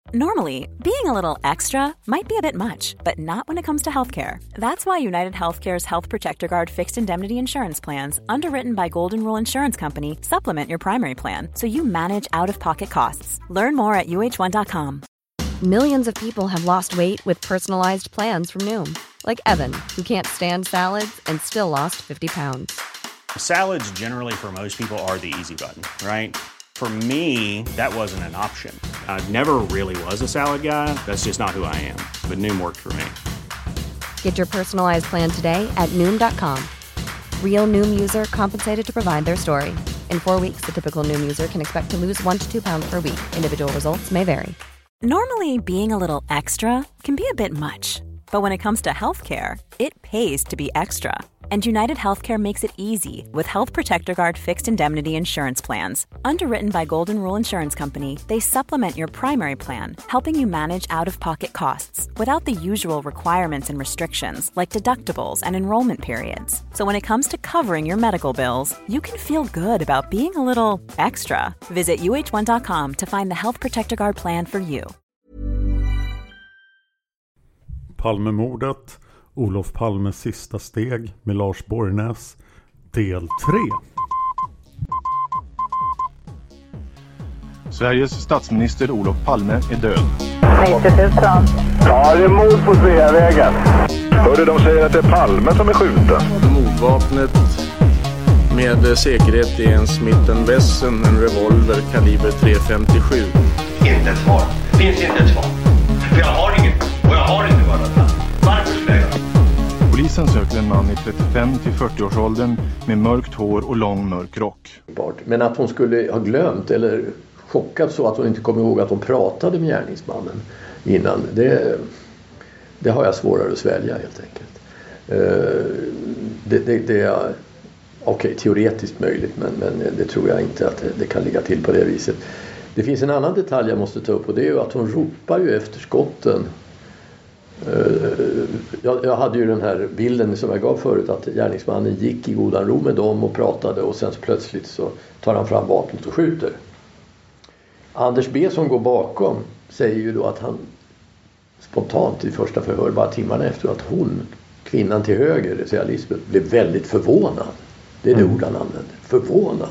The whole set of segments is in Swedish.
Normally, being a little extra might be a bit much, but not when it comes to healthcare. That's why United Healthcare's Health Protector Guard fixed indemnity insurance plans, underwritten by Golden Rule Insurance Company, supplement your primary plan so you manage out-of-pocket costs. Learn more at uh1.com. Millions of people have lost weight with personalized plans from Noom. Like Evan, who can't stand salads and still lost 50 pounds. Salads generally for most people are the easy button, right? For me, that wasn't an option. I never really was a salad guy. That's just not who I am. But Noom worked for me. Get your personalized plan today at Noom.com. Real Noom user compensated to provide their story. In 4 weeks, the typical Noom user can expect to lose 1 to 2 pounds per week. Individual results may vary. Normally, being a little extra can be a bit much. But when it comes to healthcare, it pays to be extra. And United Healthcare makes it easy with Health Protector Guard fixed indemnity insurance plans. Underwritten by Golden Rule Insurance Company, they supplement your primary plan, helping you manage out-of-pocket costs without the usual requirements and restrictions like deductibles and enrollment periods. So when it comes to covering your medical bills, you can feel good about being a little extra. Visit uh1.com to find the Health Protector Guard plan for you. Palmemordet, Olof Palmes sista steg med Lars Borgnäs, del 3. Sveriges statsminister Olof Palme är död. 90 000. Ja, det är mord på Sveavägen. Hörde de säger att det är Palme som är skjuten. Mordvapnet med säkerhet är en Smith & Wesson, en revolver kaliber .357. Inte ett svar. Det finns inte ett svar. För jag har inget. Och jag har inte varit där. Varför skulle jag? Polisen söker en man i 35 till 40-årsåldern med mörkt hår och lång mörk rock. Men att hon skulle ha glömt eller chockat så att hon inte kommer ihåg att hon pratade med gärningsmannen innan, det har jag svårare att svälja helt enkelt. Det är okej, teoretiskt möjligt, men det tror jag inte att det kan ligga till på det viset. Det finns en annan detalj jag måste ta upp, och det är ju att hon ropar ju efter skotten. Jag hade ju den här bilden som jag gav förut, att gärningsmannen gick i godan ro med dem och pratade, och sen så plötsligt så tar han fram vapnet och skjuter. Anders B som går bakom säger ju då att han spontant i första förhör bara timmarna efter att hon, kvinnan till höger, det säger Lisbeth, blev väldigt förvånad. Det är det ord han använder. Förvånad.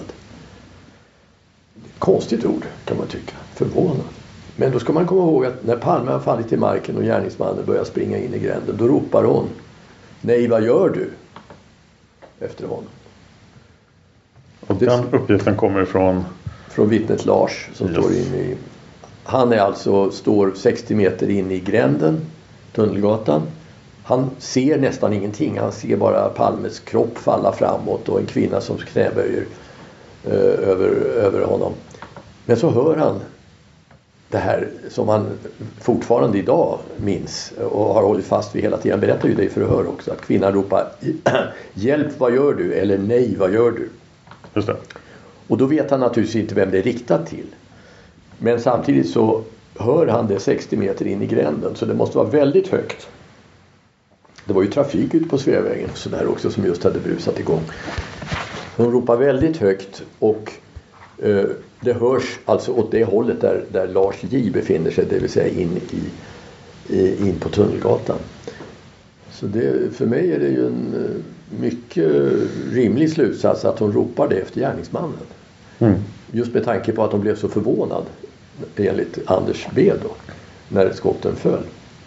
Konstigt ord kan man tycka. Förvånad. Men då ska man komma ihåg att när Palme har fallit till marken och gärningsmannen börjar springa in i gränden, då ropar hon: nej, vad gör du? Efter honom. Och den uppgiften kommer från vittnet Lars som står inne i... Han är alltså, står 60 meter in i gränden, Tunnelgatan. Han ser nästan ingenting. Han ser bara Palmes kropp falla framåt och en kvinna som knäböjer över honom. Men så hör han det här som han fortfarande idag minns och har hållit fast vid hela tiden. Han berättar ju det i förhör också, att kvinnan ropar: hjälp, vad gör du? Eller nej, vad gör du? Just det. Och då vet han naturligtvis inte vem det är riktat till. Men samtidigt så hör han det 60 meter in i gränden, så det måste vara väldigt högt. Det var ju trafik ute på Sveavägen så där också som just hade brusat igång. Hon ropar väldigt högt, och det hörs alltså åt det hållet där Lars J befinner sig, det vill säga in på Tunnelgatan. Så för mig är det ju en mycket rimlig slutsats att hon ropar det efter gärningsmannen. Just med tanke på att hon blev så förvånad, enligt Anders B då, när skotten föll.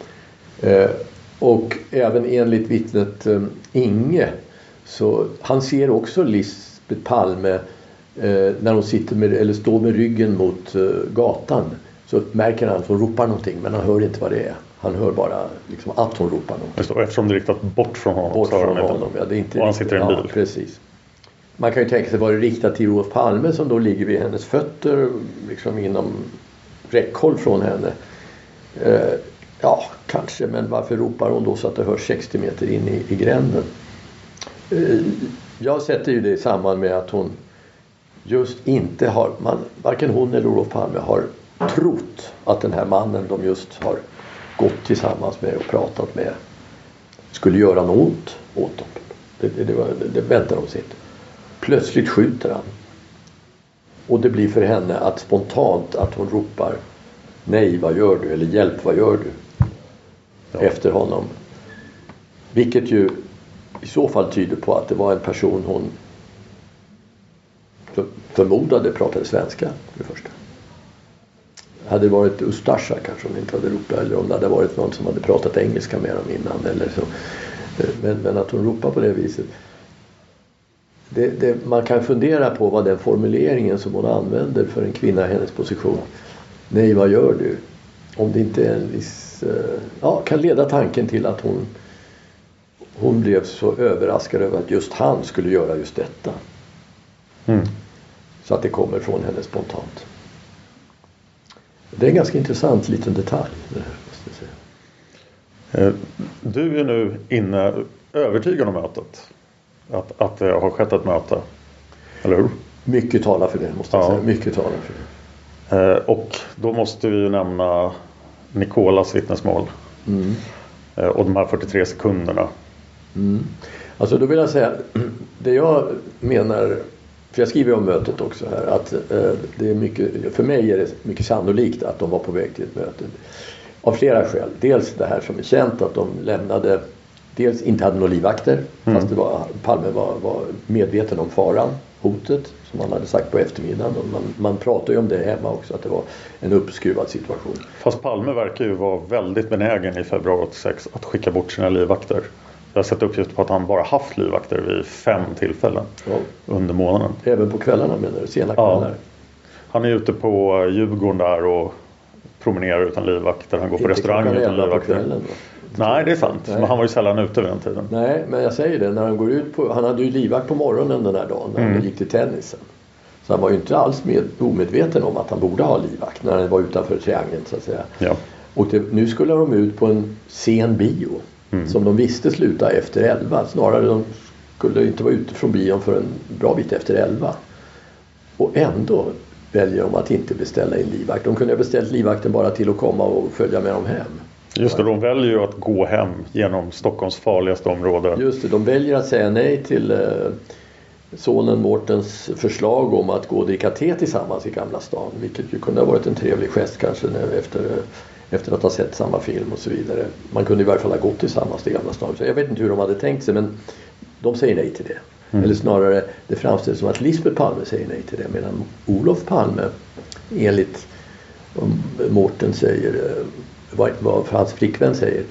Och även enligt vittnet Inge, så han ser också Lisbeth Palme när hon står med ryggen mot gatan, så märker han att hon ropar någonting, men han hör inte vad det är. Han hör bara liksom att hon ropar någonting. Eftersom det är riktat bort från honom. Ja, det är inte och han sitter i en bil. Ja, precis. Man kan ju tänka sig vad det riktat till Olof Palme, som då ligger vid hennes fötter, liksom inom räckhåll från henne. Ja, kanske, men varför ropar hon då så att det hörs 60 meter in i gränden? Jag sätter ju det i samband med att hon just inte har, varken hon eller Olof Palme har trott att den här mannen de just har gått tillsammans med och pratat med skulle göra något ont åt dem. Det väntar de sig inte. Plötsligt skjuter han. Och det blir för henne att spontant att hon ropar nej vad gör du? Eller hjälp vad gör du? Ja. Efter honom. Vilket ju i så fall tyder på att det var en person hon förmodade pratade svenska för det första. Hade det varit Ustasja kanske hon inte hade ropat, eller om det hade varit någon som hade pratat engelska med dem innan eller så. Men att hon ropar på det viset. Man kan fundera på vad den formuleringen som hon använder för en kvinna i hennes position. Nej, vad gör du? Om det inte är en viss... kan leda tanken till att hon blev så överraskad över att just han skulle göra just detta. Så att det kommer från henne spontant. Det är en ganska intressant liten detalj. Måste jag säga. Du är nu övertygad om mötet. Att det har skett ett möte. Eller hur? Mycket talar för det, måste jag säga. Mycket talar för det. Och då måste vi ju nämna Nicolas vittnesmål. Och de här 43 sekunderna. Alltså då vill jag säga, det jag menar, för jag skriver om mötet också här, att det är mycket, för mig är det mycket sannolikt att de var på väg till ett möte. Av flera skäl. Dels det här som är känt, att de lämnade, dels inte hade några livvakter, fast Palme var medveten om faran, hotet, som han hade sagt på eftermiddagen. Och man pratar ju om det hemma också, att det var en uppskruvad situation. Fast Palme verkar ju vara väldigt benägen i februari 86 att skicka bort sina livvakter. Jag har sett uppgift på att han bara haft livvakter vid 5 tillfällen under månaden. Även på kvällarna menar du? Sena kvällar? Ja. Han är ute på Djurgården där och promenerar utan livvakter. Han går på restauranger utan livvakter. Nej, det är sant. Nej. Men han var ju sällan ute vid den tiden. Nej, men jag säger det. När han går ut på... Han hade ju livvakt på morgonen den här dagen när han gick till tennisen. Så han var ju inte alls omedveten om att han borde ha livvakt när han var utanför triangeln så att säga. Ja. Och nu skulle de ut på en sen bio. Som de visste sluta efter 11. Snarare de skulle inte vara ute från bion för en bra bit efter 11. Och ändå väljer de att inte beställa in livvakt. De kunde ha beställt livvakten bara till att komma och följa med dem hem. Just det, de väljer ju att gå hem genom Stockholms farligaste område. Just det, de väljer att säga nej till sonen Mårtens förslag om att gå och dricka te tillsammans i Gamla stan. Vilket ju kunde ha varit en trevlig gest kanske efter att ha sett samma film och så vidare. Man kunde i varje fall ha gått tillsammans i Gamla stan. Så jag vet inte hur de hade tänkt sig, men de säger nej till det. Eller snarare, det framställs som att Lisbeth Palme säger nej till det. Medan Olof Palme, enligt Mårten säger, vad hans flickvän säger,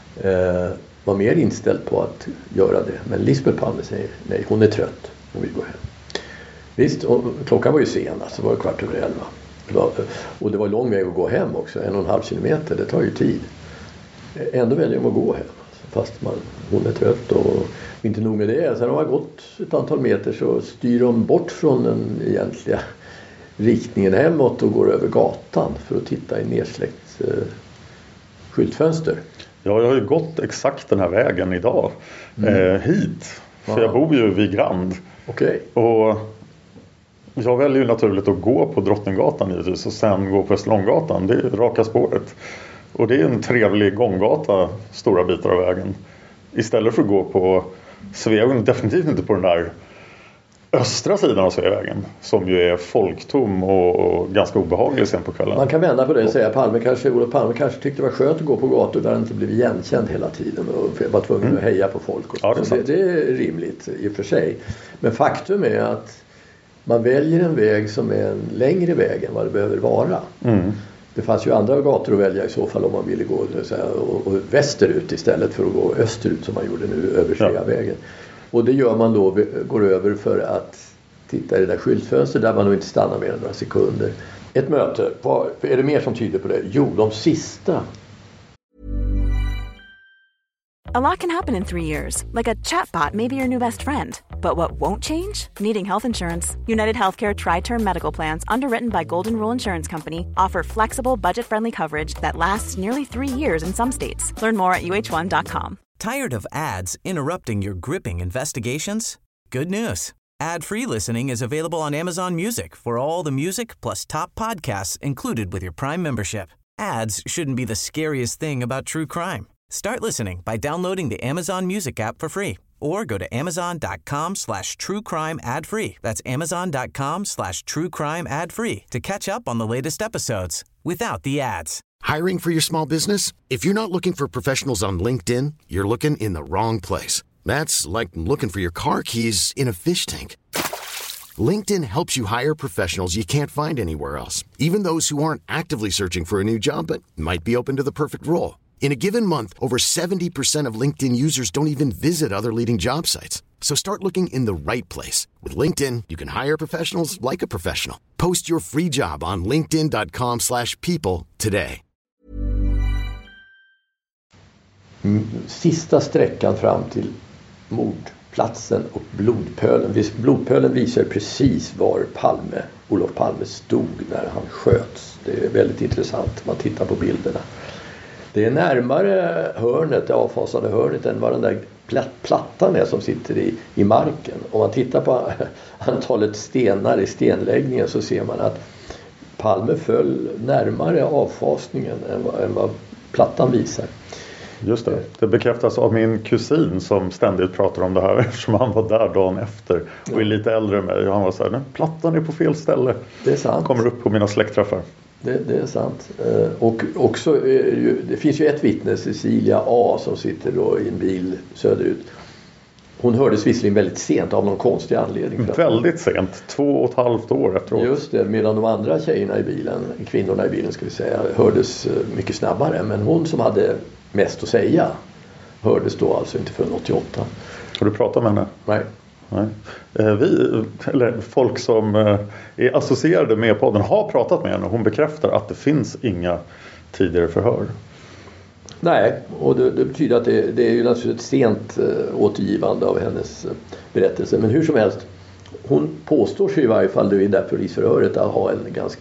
var mer inställd på att göra det. Men Lisbeth Palme säger nej, hon är trött. Hon vill gå hem. Visst, och klockan var ju sen, alltså det var 11:15. Och det var lång väg att gå hem också, 1,5 kilometer, det tar ju tid. Ändå väljer de att gå hem, fast hon är trött och inte nog med det. Sen har man gått ett antal meter så styr de bort från den egentliga riktningen hemåt och går över gatan för att titta i nedsläckt skyltfönster. Ja, jag har ju gått exakt den här vägen idag hit. För jag bor ju vid Grand. Okej. Och jag väljer ju naturligt att gå på Drottninggatan givetvis och sen gå på Österlånggatan. Det är raka spåret. Och det är en trevlig gånggata stora bitar av vägen. Istället för att gå på Sveavägen, definitivt inte på den där östra sidan av Sveavägen. Som ju är folktom och ganska obehaglig sen på kvällen. Man kan vända på det och säga att Olof Palme kanske tyckte det var skönt att gå på gator där han inte blev igenkänd hela tiden och var tvungen att heja på folk. Och ja, det är rimligt i och för sig. Men faktum är att man väljer en väg som är en längre väg än vad det behöver vara. Det fanns ju andra gator att välja i så fall om man ville gå och västerut istället för att gå österut som man gjorde nu över Sveavägen. Och det gör man då, går över för att titta i det där skyltfönstret där man nog inte stannar mer än några sekunder. Ett möte, är det mer som tyder på det? Jo, de sista. A lot can happen in 3 years, like a chatbot may be your new best friend. But what won't change? Needing health insurance. United Healthcare Tri-Term Medical Plans, underwritten by Golden Rule Insurance Company, offer flexible, budget-friendly coverage that lasts nearly 3 years in some states. Learn more at uh1.com. Tired of ads interrupting your gripping investigations? Good news. Ad-free listening is available on Amazon Music for all the music plus top podcasts included with your Prime membership. Ads shouldn't be the scariest thing about true crime. Start listening by downloading the Amazon Music app for free or go to amazon.com/truecrime ad-free. That's amazon.com/truecrime ad-free to catch up on the latest episodes without the ads. Hiring for your small business? If you're not looking for professionals on LinkedIn, you're looking in the wrong place. That's like looking for your car keys in a fish tank. LinkedIn helps you hire professionals you can't find anywhere else, even those who aren't actively searching for a new job but might be open to the perfect role. In a given month, over 70% of LinkedIn users don't even visit other leading job sites. So start looking in the right place. With LinkedIn, you can hire professionals like a professional. Post your free job on linkedin.com/people today. Sista sträckan fram till mordplatsen och blodpölen. Blodpölen visar precis var Olof Palme stod när han sköts. Det är väldigt intressant. Man tittar på bilderna. Det är närmare hörnet, det avfasade hörnet, än vad den där plattan är som sitter i marken. Om man tittar på antalet stenar i stenläggningen så ser man att Palme föll närmare avfasningen än vad plattan visar. Just det. Det bekräftas av min kusin som ständigt pratar om det här eftersom han var där dagen efter och är lite äldre än mig. Och han var så här, plattan är på fel ställe. Det är sant. Kommer upp på mina släktträffar. Det är sant. Och också, det finns ju ett vittne, Cecilia A, som sitter då i en bil söderut. Hon hördes visserligen väldigt sent av någon konstig anledning. Väldigt sent, 2,5 år efteråt. Just det, medan de andra tjejerna i bilen, kvinnorna i bilen ska vi säga, hördes mycket snabbare. Men hon som hade mest att säga hördes då alltså inte förrän 88. Har du pratat med henne? Nej. Folk som är associerade med podden har pratat med henne. Hon bekräftar att det finns inga tidigare förhör. Nej, och det betyder att det är ju naturligtvis ett sent återgivande av hennes berättelse. Men hur som helst, hon påstår sig i varje fall i det där polisförhöret att ha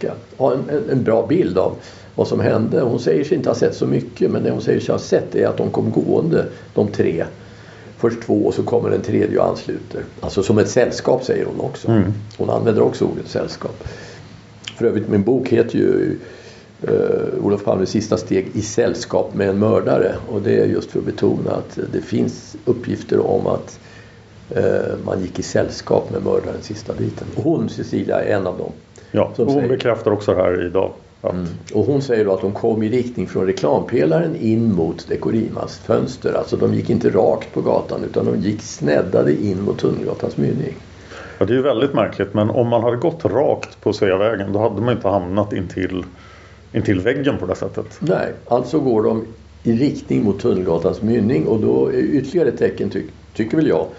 en bra bild av vad som hände. Hon säger sig inte ha sett så mycket, men det hon säger sig ha sett är att de kom gående, de tre. Först två och så kommer den tredje och ansluter. Alltså som ett sällskap säger hon också. Hon använder också ordet sällskap. För övrigt, min bok heter ju Olof Palmes sista steg i sällskap med en mördare. Och det är just för att betona att det finns uppgifter om att man gick i sällskap med mördaren sista biten. Och hon, Cecilia, är en av dem. Ja, och hon bekräftar också här idag. Och hon säger då att de kom i riktning från reklampelaren in mot Dekorimas fönster. Alltså de gick inte rakt på gatan utan de gick snäddade in mot Tunnelgatans mynning. Ja, det är ju väldigt märkligt, men om man hade gått rakt på Sveavägen då hade man inte hamnat intill väggen på det sättet. Nej, alltså går de i riktning mot Tunnelgatans mynning och då är ytterligare ett tecken tycker väl jag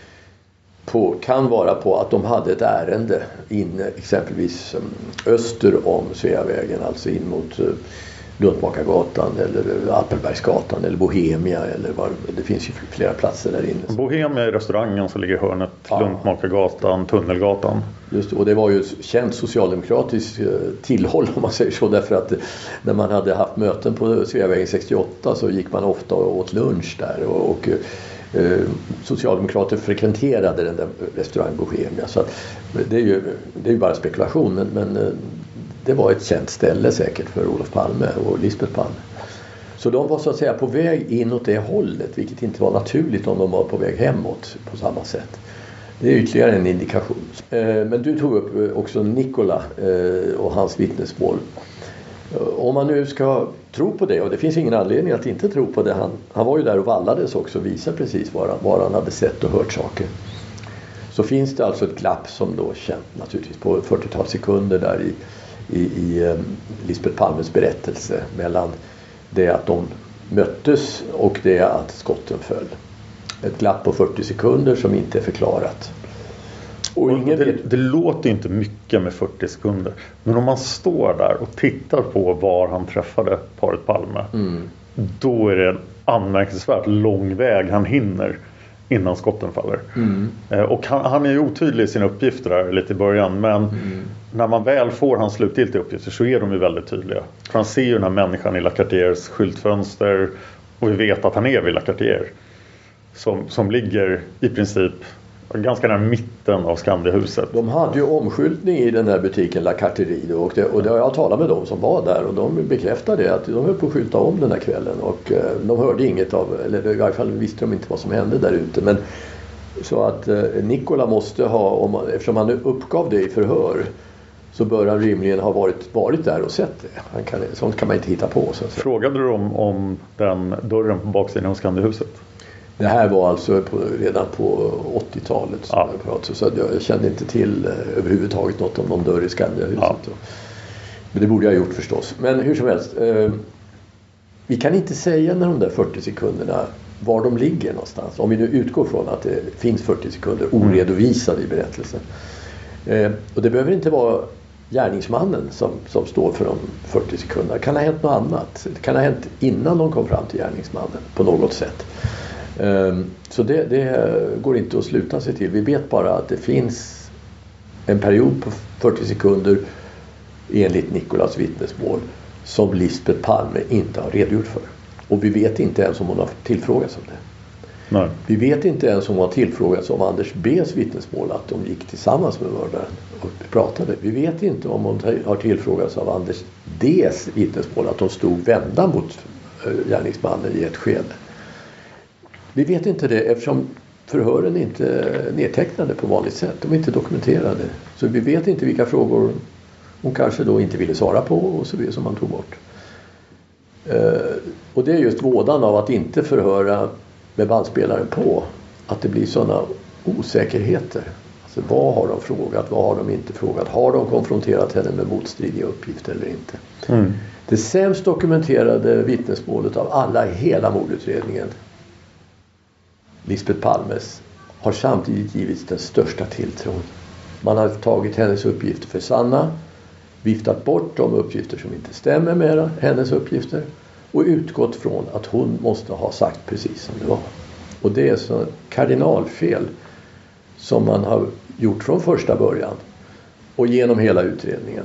kan vara på att de hade ett ärende in exempelvis öster om Sveavägen, alltså in mot Luntmakargatan eller Appelbergsgatan eller Bohemia eller det finns ju flera platser där inne. Bohemia är restaurangen som ligger i hörnet, Luntmakargatan, Tunnelgatan. Just det, och det var ju känt socialdemokratiskt tillhåll om man säger så, därför att när man hade haft möten på Sveavägen 68 så gick man ofta åt lunch där och socialdemokrater frekventerade den där restaurang Bohemia, så att det är ju bara spekulation, men det var ett känt ställe säkert för Olof Palme och Lisbeth Palme. Så de var så att säga på väg inåt det hållet, vilket inte var naturligt om de var på väg hemåt på samma sätt. Det är ytterligare en indikation. Men du tog upp också Nikola och hans vittnesmål. Om man nu ska tro på det, och det finns ingen anledning att inte tro på det, han var ju där och vallades också och visade precis var han hade sett och hört saker. Så finns det alltså ett glapp som då känt naturligtvis på 40-tal sekunder där i Lisbeth Palmes berättelse mellan det att de möttes och det att skotten föll. Ett glapp på 40 sekunder som inte är förklarat. Och det låter inte mycket med 40 sekunder. Men om man står där och tittar på var han träffade paret Palme. Då är det en anmärkningsvärt lång väg han hinner innan skotten faller. Och han är ju otydlig i sina uppgifter där lite i början. Men när man väl får hans slutgiltiga uppgifter så är de ju väldigt tydliga. För han ser ju den här människan i La Cartiers skyltfönster. Och vi vet att han är vid La Cartier. Som ligger i princip Ganska nära mitten av Skandiahuset. De hade ju omskyltning i den här butiken La Carterie och det har jag talat med dem som var där och de bekräftade att de höll på att skylta om den här kvällen och de hörde inget av, eller i alla fall visste de inte vad som hände där ute. Men så att Nikola måste ha, eftersom han uppgav det i förhör, så bör han rimligen ha varit där och sett det. Sånt kan man inte hitta på. Så att säga. Frågade du om den dörren på baksidan av Skandiahuset? Det här var alltså redan på 80-talet som jag pratade, så jag kände inte till överhuvudtaget något om någon dörr i Skandiahuset. Ja. Men det borde jag ha gjort förstås. Men hur som helst, vi kan inte säga när de där 40 sekunderna var de ligger någonstans. Om vi nu utgår från att det finns 40 sekunder oredovisade i berättelsen. Och det behöver inte vara gärningsmannen som står för de 40 sekunderna. Det kan ha hänt något annat. Det kan ha hänt innan de kom fram till gärningsmannen på något sätt. Så det går inte att sluta sig till. Vi vet bara att det finns en period på 40 sekunder enligt Nikolas vittnesmål som Lisbeth Palme inte har redogjort för. Och vi vet inte ens om hon har tillfrågats om det. Nej. Vi vet inte ens om hon har tillfrågats om Anders B:s vittnesmål att de gick tillsammans med mördaren och pratade. Vi vet inte om hon har tillfrågats av Anders D:s vittnesmål att de stod vända mot gärningsmannen i ett skede. Vi vet inte det eftersom förhören inte är nedtecknade på vanligt sätt. De är inte dokumenterade. Så vi vet inte vilka frågor hon kanske då inte ville svara på och så vidare som man tog bort. Och det är just vådan av att inte förhöra med bandspelaren på. Att det blir sådana osäkerheter. Alltså vad har de frågat, vad har de inte frågat? Har de konfronterat henne med motstridiga uppgifter eller inte? Mm. Det sämst dokumenterade vittnesmålet av alla i hela mordutredningen, Lisbeth Palmes, har samtidigt givits den största tilltron. Man har tagit hennes uppgifter för sanna, viftat bort de uppgifter som inte stämmer med hennes uppgifter och utgått från att hon måste ha sagt precis som det var. Och det är så kardinalfel som man har gjort från första början och genom hela utredningen.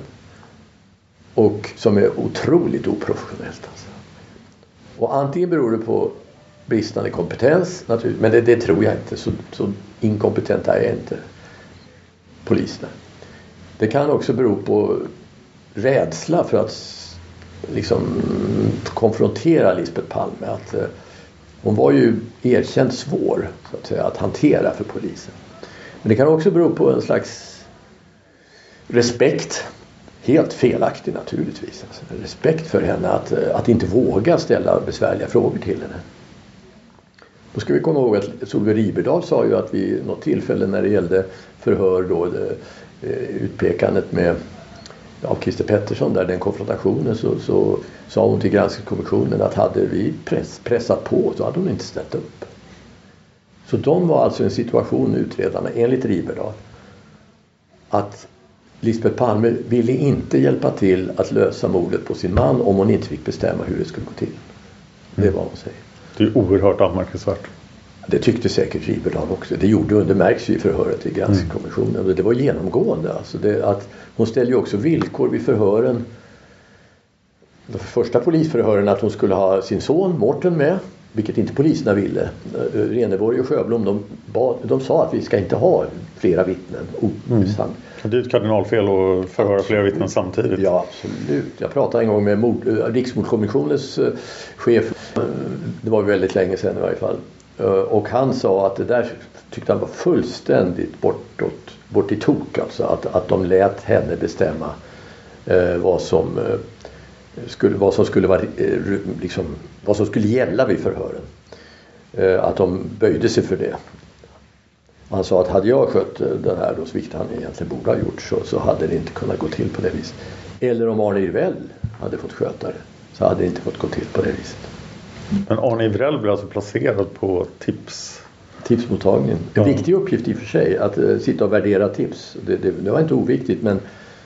Och som är otroligt oprofessionellt. Alltså. Och antingen beror det på bristande kompetens, naturligtvis, men det tror jag inte. Så inkompetent är jag inte, poliserna. Det kan också bero på rädsla för att liksom konfrontera Lisbeth Palme. Att hon var ju erkänt svår så att säga, att hantera för polisen. Men det kan också bero på en slags respekt. Helt felaktig naturligtvis. Alltså, respekt för henne att inte våga ställa besvärliga frågor till henne. Då ska vi komma ihåg att Solveig Riberdahl sa ju att vid något tillfälle när det gällde förhör då, utpekandet med Christer Pettersson där, den konfrontationen, så sa hon till granskningskommissionen att hade vi pressat på så hade hon inte ställt upp. Så de var alltså i en situation, utredarna, enligt Riberdahl, att Lisbeth Palme ville inte hjälpa till att lösa mordet på sin man om hon inte fick bestämma hur det skulle gå till. Det var hon säger. Det är oerhört anmärkningsvärt. Det tyckte säkert Riberdahl också. Det märks ju i förhöret i granskningskommissionen. Det var genomgående. Alltså att hon ställde ju också villkor vid förhören. De första polisförhören att hon skulle ha sin son Mårten med. Vilket inte poliserna ville. Reneborg och Sjöblom de sa att vi ska inte ha flera vittnen. Det är ett kardinalfel att förhöra flera vittnen samtidigt. Ja, absolut. Jag pratade en gång med Riksmordkommissionens chef. Det var väldigt länge sedan i varje fall. Och han sa att det där tyckte han var fullständigt bort i tok. Alltså att de lät henne bestämma vad som skulle vara liksom, vad som skulle gälla vid förhören. Att de böjde sig för det. Han sa att hade jag skött den här då, vilket han egentligen borde ha gjort, så hade det inte kunnat gå till på det viset. Eller om Arne Irvell hade fått sköta det, så hade det inte fått gå till på det viset. Men Arne Irvell blev alltså placerad på tipsmottagningen. En viktig uppgift i och för sig att sitta och värdera tips. Det var inte oviktigt, men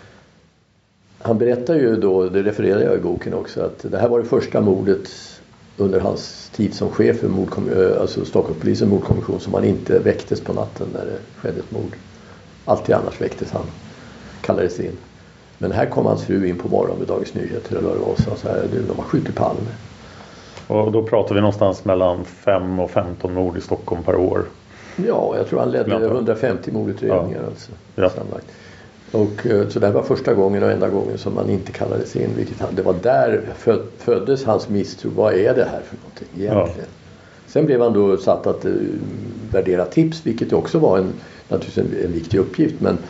han berättar ju då, det refererar jag i boken också, att det här var det första mordet under hans tid som chef för alltså Stockholmspolisens mordkommission som han inte väcktes på natten när det skedde ett mord. Alltid annars väcktes han, kallades in. Men här kom hans fru in på morgonen med Dagens Nyheter och sa så här, de har skjutit Palme. Och då pratar vi någonstans mellan 5 och 15 mord i Stockholm per år. Ja, jag tror han ledde 150 mordutredningar alltså. Ja. Och så det här var första gången och enda gången som man inte kallades in. Det var där föddes hans misstro. Vad är det här för någonting egentligen? Ja. Sen blev han då satt att värdera tips, vilket också var naturligtvis en viktig uppgift.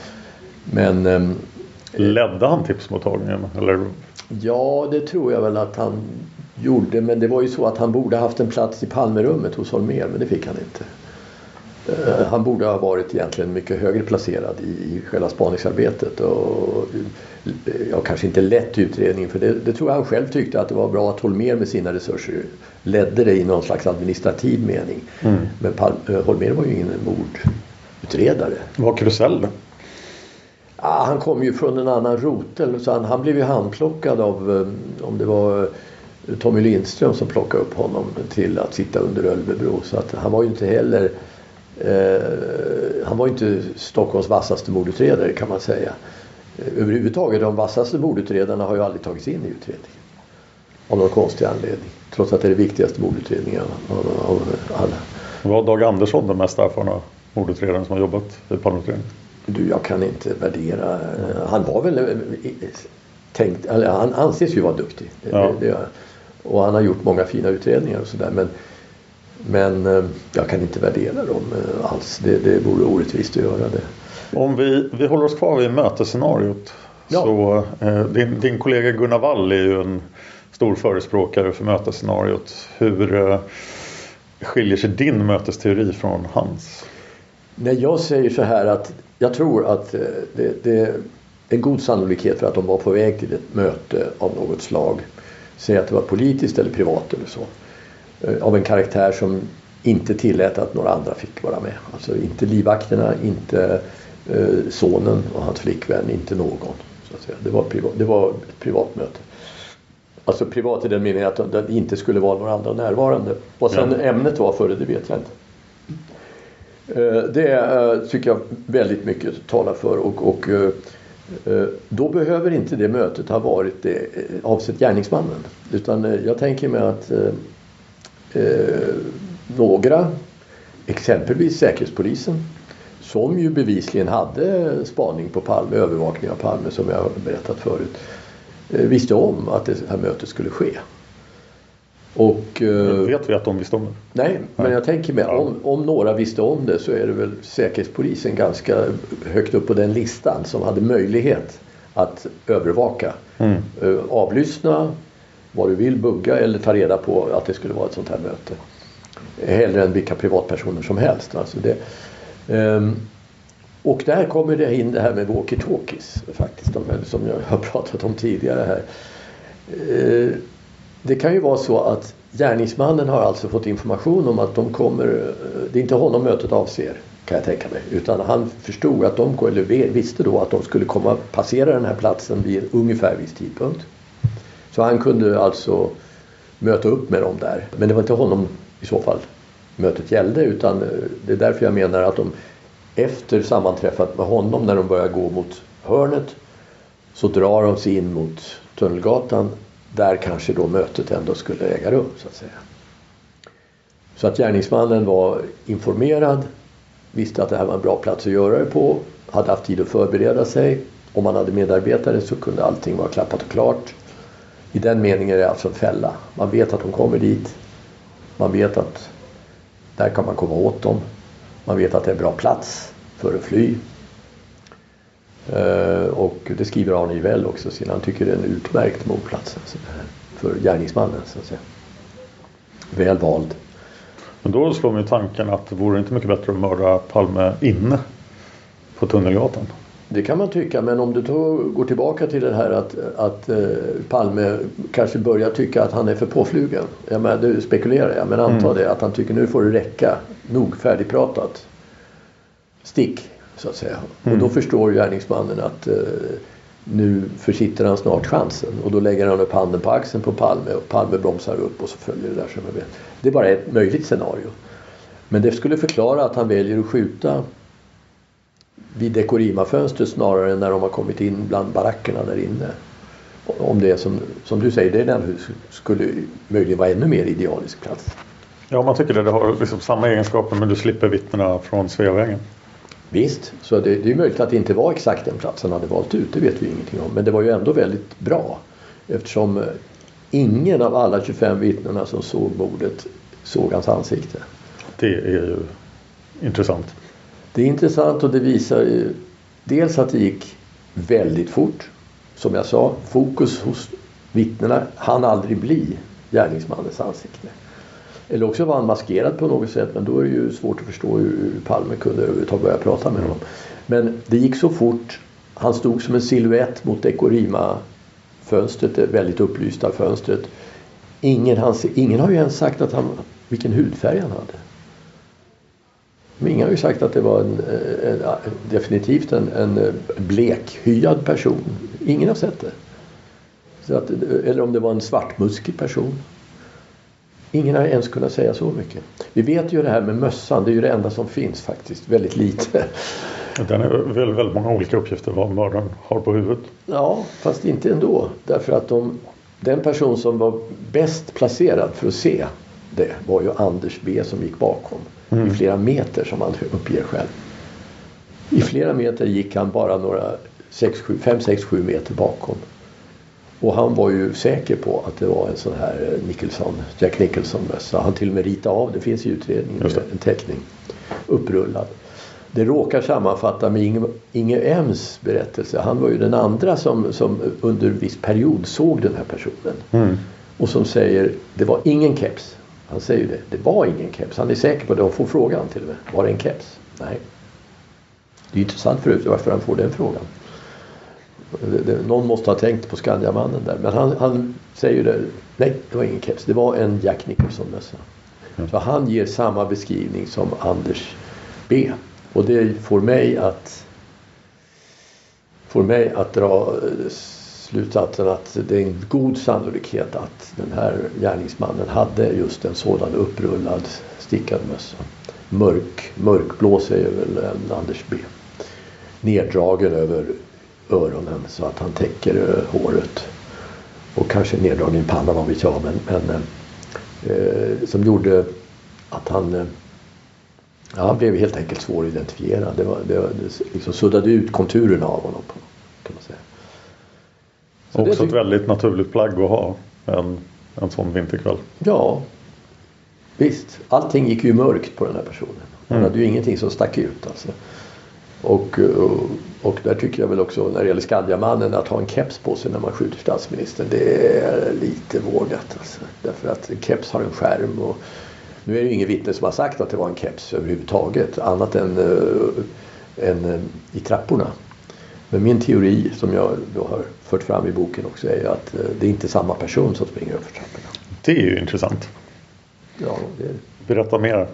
Men ledde han tipsmottagningen? Eller? Ja, det tror jag väl att han gjorde. Men det var ju så att han borde haft en plats i Palmerummet hos Holmér, men det fick han inte. Han borde ha varit egentligen mycket högre placerad i själva spaningsarbetet och kanske inte lätt utredningen, för det tror jag han själv tyckte att det var bra att Holmér med sina resurser ledde det i någon slags administrativ mening. Men Holmér var ju ingen mordutredare. Var Krusell? Ja, han kom ju från en annan rotel, så han blev ju handplockad av, om det var Tommy Lindström som plockade upp honom till att sitta under Ölvebro, så att han var ju inte heller han var inte Stockholms vassaste mordutredare, kan man säga. Överhuvudtaget de vassaste mordutredarna har ju aldrig tagits in i utredningen av någon konstig anledning, trots att det är det viktigaste mordutredningen av alla. Var Dag Andersson den mest erfarna mordutredaren som har jobbat i Palmeutredningen? Jag kan inte värdera. Han var väl tänkt, eller han anses ju vara duktig. Och han har gjort många fina utredningar och sådär, men jag kan inte värdera dem alls. Det vore orättvist att göra det. Om vi håller oss kvar vid mötesscenariot. Ja. Så din kollega Gunnar Wall är ju en stor förespråkare för mötesscenariot. Hur skiljer sig din mötesteori från hans? Nej, jag säger så här att jag tror att det är en god sannolikhet för att de var på väg till ett möte av något slag. Säg att det var politiskt eller privat eller så. Av en karaktär som inte tillät att några andra fick vara med. Alltså inte livvakterna, inte sonen och hans flickvän, inte någon. Så att säga. Det var ett privat möte. Alltså privat i den meningen att det inte skulle vara några andra närvarande. Och sen ämnet var före, det vet jag inte. Det tycker jag väldigt mycket talar för. Och då behöver inte det mötet ha varit det avsett gärningsmannen. Utan jag tänker mig att några, exempelvis Säkerhetspolisen, som ju bevisligen hade spaning på Palme, övervakning av Palme som jag har berättat förut, visste om att det här mötet skulle ske. Och vet vi att de visste om det? Nej, men jag tänker mig om några visste om det, så är det väl Säkerhetspolisen ganska högt upp på den listan som hade möjlighet att övervaka, avlyssna vad du vill, bugga eller ta reda på att det skulle vara ett sånt här möte. Hellre än vilka privatpersoner som helst. Alltså det, och där kommer det in det här med walkie-talkies faktiskt, som jag har pratat om tidigare här. Det kan ju vara så att gärningsmannen har alltså fått information om att de kommer, det är inte honom mötet avser, kan jag tänka mig, utan han förstod att eller visste då att de skulle komma passera den här platsen vid ungefär viss tidpunkt. Så han kunde alltså möta upp med dem där. Men det var inte honom i så fall mötet gällde, utan det är därför jag menar att de efter sammanträffat med honom, när de börjar gå mot hörnet, så drar de sig in mot Tunnelgatan, där kanske då mötet ändå skulle äga rum, så att säga. Så att gärningsmannen var informerad, visste att det här var en bra plats att göra det på, hade haft tid att förbereda sig. Om man hade medarbetare så kunde allting vara klappat och klart. I den meningen är det alltså en fälla. Man vet att de kommer dit. Man vet att där kan man komma åt dem. Man vet att det är en bra plats för att fly. Och det skriver Arne Ivell också. Så han tycker det är en utmärkt mordplats för gärningsmannen, så att säga. Väl vald. Men då slår man ju tanken att det vore inte mycket bättre att mörda Palme inne på Tunnelgatan. Det kan man tycka, men om du då går tillbaka till det här att Palme kanske börjar tycka att han är för påflugen. Jag menar, du spekulerar jag, men anta det att han tycker nu får det räcka, nog färdigpratat. Stick, så att säga. Och då förstår gärningsmannen att nu försitter han snart chansen. Och då lägger han upp handen på axeln på Palme och Palme bromsar upp och så följer det där som jag vet. Det är bara ett möjligt scenario. Men det skulle förklara att han väljer att skjuta vid Dekorima-fönstret snarare än när de har kommit in bland barackerna där inne. Om det är som du säger, det är den skulle möjligen vara ännu mer idealisk plats. Ja, man tycker det har liksom samma egenskaper, men du slipper vittnena från Sveavägen. Visst, så det är möjligt att det inte var exakt den platsen han hade valt ut, det vet vi ingenting om. Men det var ju ändå väldigt bra, eftersom ingen av alla 25 vittnena som såg mordet såg hans ansikte. Det är ju intressant. Det är intressant, och det visar ju dels att det gick väldigt fort. Som jag sa, fokus hos vittnena hann aldrig bli gärningsmannens ansikte. Eller också var han maskerad på något sätt, men då är det ju svårt att förstå hur Palme kunde överhuvudtaget börja prata med honom. Men det gick så fort. Han stod som en silhuett mot Dekorima-fönstret, det väldigt upplysta fönstret. Ingen har ju ens sagt att vilken hudfärg han hade. Men ingen har ju sagt att det var definitivt en blekhyad person. Ingen har sett det. Så att, eller om det var en svartmuskig person. Ingen har ens kunnat säga så mycket. Vi vet ju det här med mössan, det är ju det enda som finns faktiskt. Väldigt lite. Den är väldigt många olika uppgifter vad mördaren har på huvudet. Ja, fast inte ändå. Därför att den person som var bäst placerad för att se det var ju Anders B som gick bakom. I flera meter, som han uppger själv. I flera meter gick han bara några 5-6-7 meter bakom. Och han var ju säker på att det var en sån här Jack Nicholson-mössa. Han till och med ritade av, det finns i utredningen, en teckning upprullad. Det råkar sammanfatta med Inge M's berättelse. Han var ju den andra som under en viss period såg den här personen. Och som säger, det var ingen keps. Han säger ju det var ingen keps. Han är säker på det och får frågan till och med. Var det en keps? Nej. Det är intressant förut varför han får den frågan. Någon måste ha tänkt på Skandiamannen där. Men han säger det. Nej, det var ingen keps. Det var en Jack Nicholson-mössa. Så han ger samma beskrivning som Anders B. Och det får mig att dra slutsatsen att det är en god sannolikhet att den här gärningsmannen hade just en sådan upprullad stickad mössa. Mörkblå säger väl Anders B. Neddragen över öronen så att han täcker håret. Och kanske neddragen i pannan, vad vet jag. Men som gjorde att han blev helt enkelt svår att identifiera. Det liksom suddade ut konturerna av honom, kan man säga. Så också ett väldigt naturligt plagg att ha en sån vinterkväll. Ja, visst. Allting gick ju mörkt på den här personen. Han hade ju ingenting som stack ut. Alltså. Och där tycker jag väl också, när det gäller Skandiamannen, att ha en keps på sig när man skjuter statsministern, det är lite vågat. Alltså. Därför att en keps har en skärm, och nu är det ju ingen vittne som har sagt att det var en keps överhuvudtaget, annat än i trapporna. Men min teori, som jag då har fört fram i boken också, är att det är inte samma person som springer upp för trapporna. Det är ju intressant. Ja, det är det. Berätta mer.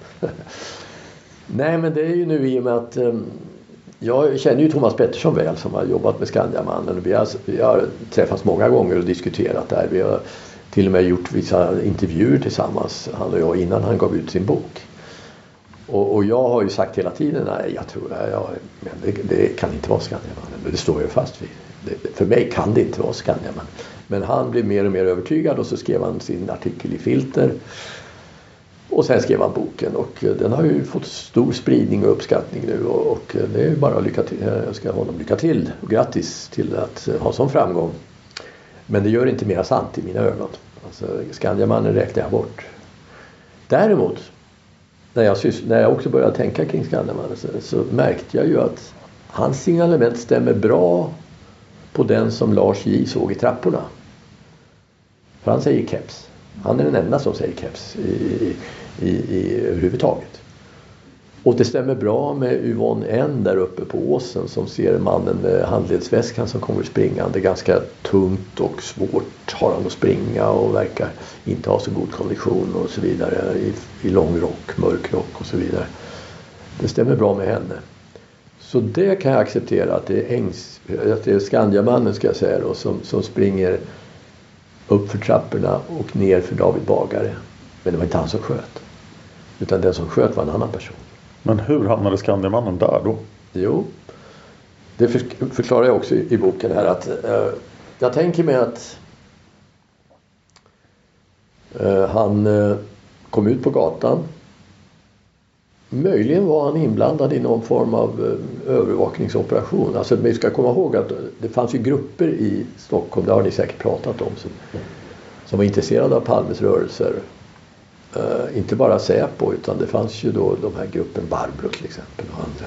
Nej, men det är ju nu i och med att jag känner ju Thomas Pettersson väl, som har jobbat med Skandiamannen. Vi har träffats många gånger och diskuterat det här. Vi har till och med gjort vissa intervjuer tillsammans, han och jag, innan han gav ut sin bok. Och jag har ju sagt hela tiden, nej, jag tror men det kan inte vara Skandiamannen. Men det står jag fast vid. För mig kan det inte vara Skandiamannen. Men han blev mer och mer övertygad, och så skrev han sin artikel i Filter. Och sen skrev han boken, och den har ju fått stor spridning och uppskattning nu, och det är bara lycka till. Jag ska ha honom lycka till och grattis till att ha sån framgång. Men det gör inte mer sant i mina ögon. Alltså, Skandiamannen räknar jag bort. Däremot, när jag också började tänka kring Skandiamannen, så märkte jag ju att hans signalement stämmer bra på den som Lars J såg i trapporna. För han säger keps. Han är den enda som säger keps i överhuvudtaget. Och det stämmer bra med Yvonne N där uppe på åsen, som ser mannen med handledsväskan som kommer springande. Ganska tungt och svårt har han att springa, och verkar inte ha så god kondition och så vidare. I lång rock, mörk rock och så vidare. Det stämmer bra med henne. Så det kan jag acceptera, att det är Skandiamannen, ska jag säga då, som springer upp för trapporna och ner för David Bagare. Men det var inte han som sköt. Utan den som sköt var en annan person. Men hur hamnade Skandiamannen där då? Jo, det förklarar jag också i boken här. Att jag tänker mig att han kom ut på gatan. Möjligen var han inblandad i någon form av övervakningsoperation. Alltså vi ska komma ihåg att det fanns ju grupper i Stockholm, det har ni säkert pratat om, som var intresserade av Palmes rörelser. Inte bara Säpo, utan det fanns ju då de här gruppen Barbro till exempel och andra.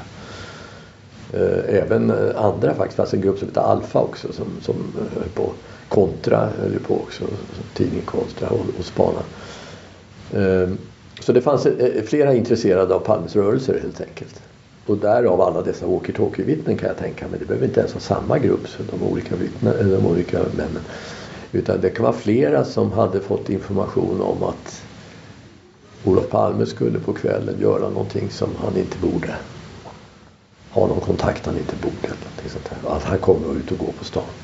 Även andra faktiskt, fanns en grupp som heter Alfa också som höll på Kontra, höll på också, tidningen Kontra och spana. Så det fanns flera intresserade av Palmes rörelser helt enkelt. Och därav alla dessa walkie-talkie-vittnen kan jag tänka mig. Det behöver inte ens vara samma grupp som de olika vittnen, eller de olika männen. Utan det kan vara flera som hade fått information om att Olof Palme skulle på kvällen göra någonting som han inte borde. Ha någon kontakt han inte borde. Eller någonting sånt här. Att han kommer ut och går på stan.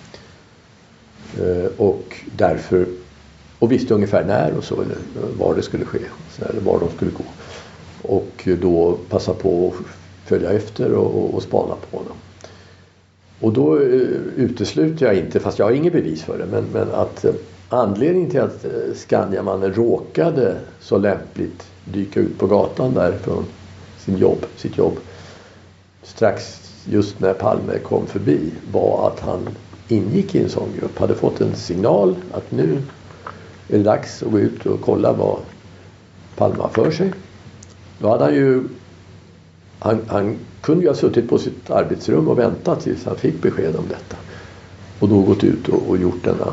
Och därför... Och visste ungefär när och så, eller var det skulle ske, eller var de skulle gå. Och då passa på att följa efter och spana på dem. Och då utesluter jag inte, fast jag har inget bevis för det, men att anledningen till att Skandiamannen råkade så lämpligt dyka ut på gatan där från sitt jobb strax just när Palme kom förbi var att han ingick i en sån grupp, hade fått en signal att nu är det dags att gå ut och kolla vad Palme har för sig. Då hade han ju han kunde ju ha suttit på sitt arbetsrum och väntat tills han fick besked om detta. Och då gått ut och gjort denna.